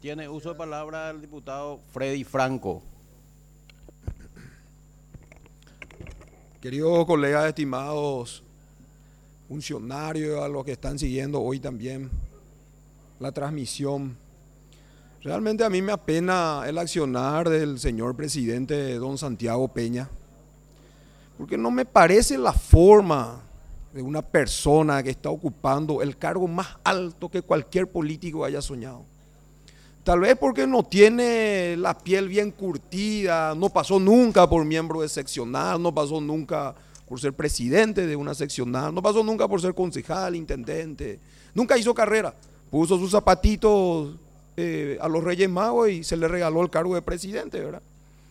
Tiene uso de palabra el diputado Freddy Franco. Queridos colegas, estimados funcionarios, a los que están siguiendo hoy también la transmisión, realmente a mí me apena el accionar del señor presidente don Santiago Peña, porque no me parece la forma de una persona que está ocupando el cargo más alto que cualquier político haya soñado. Tal vez porque no tiene la piel bien curtida, no pasó nunca por miembro de seccional, no pasó nunca por ser presidente de una seccional, no pasó nunca por ser concejal, intendente, nunca hizo carrera, puso sus zapatitos a los Reyes Magos y se le regaló el cargo de presidente, ¿verdad?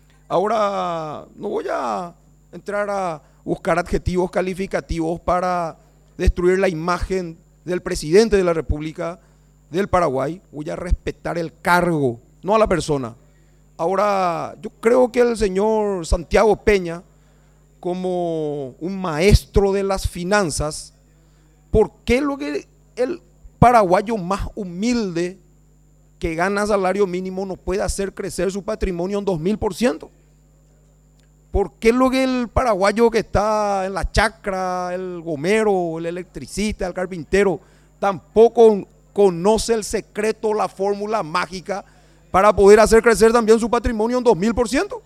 Ahora no voy a entrar a buscar adjetivos calificativos para destruir la imagen del presidente de la República del Paraguay. Voy a respetar el cargo, no a la persona. Ahora, yo creo que el señor Santiago Peña, como un maestro de las finanzas, ¿por qué lo que el paraguayo más humilde que gana salario mínimo no puede hacer crecer su patrimonio en 2000%? ¿Por qué lo que el paraguayo que está en la chacra, el gomero, el electricista, el carpintero, tampoco conoce el secreto, la fórmula mágica para poder hacer crecer también su patrimonio en 2000%?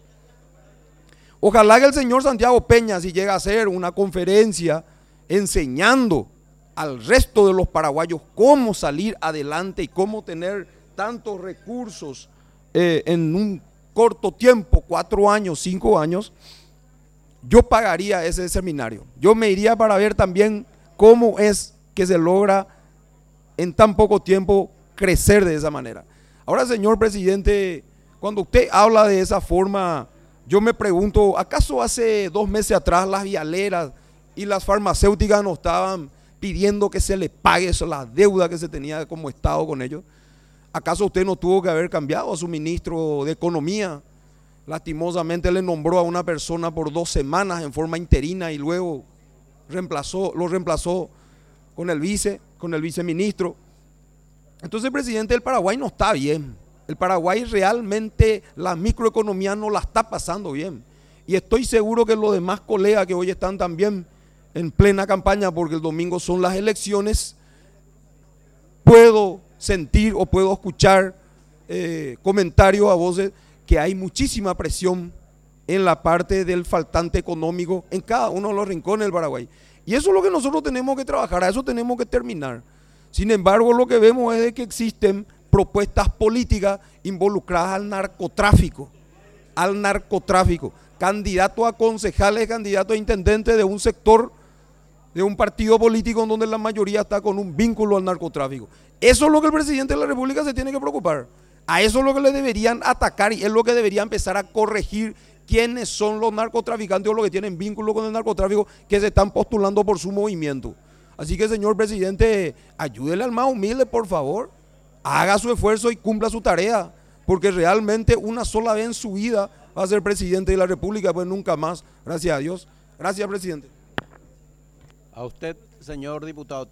Ojalá que el señor Santiago Peña, si llega a hacer una conferencia enseñando al resto de los paraguayos cómo salir adelante y cómo tener tantos recursos en un corto tiempo, 4 años, 5 años, yo pagaría ese seminario. Yo me iría para ver también cómo es que se logra en tan poco tiempo crecer de esa manera. Ahora, señor presidente, cuando usted habla de esa forma, yo me pregunto, ¿acaso hace 2 meses atrás las vialeras y las farmacéuticas nos estaban pidiendo que se le pague la deuda que se tenía como Estado con ellos? ¿Acaso usted no tuvo que haber cambiado a su ministro de Economía? Lastimosamente le nombró a una persona por 2 semanas en forma interina y luego lo reemplazó con el viceministro. Entonces el presidente del Paraguay no está bien. El Paraguay realmente la microeconomía no la está pasando bien. Y estoy seguro que los demás colegas que hoy están también en plena campaña, porque el domingo son las elecciones, puedo sentir o puedo escuchar comentarios a voces que hay muchísima presión en la parte del faltante económico en cada uno de los rincones del Paraguay. Y eso es lo que nosotros tenemos que trabajar, a eso tenemos que terminar. Sin embargo, lo que vemos es de que existen propuestas políticas involucradas al narcotráfico, candidatos a concejales, candidatos a intendentes de un sector, de un partido político en donde la mayoría está con un vínculo al narcotráfico. Eso es lo que el presidente de la República se tiene que preocupar. A eso es lo que le deberían atacar y es lo que debería empezar a corregir quiénes son los narcotraficantes o los que tienen vínculo con el narcotráfico que se están postulando por su movimiento. Así que, señor presidente, ayúdele al más humilde, por favor. Haga su esfuerzo y cumpla su tarea, porque realmente una sola vez en su vida va a ser presidente de la República, pues nunca más, gracias a Dios. Gracias, presidente. A usted, señor diputado.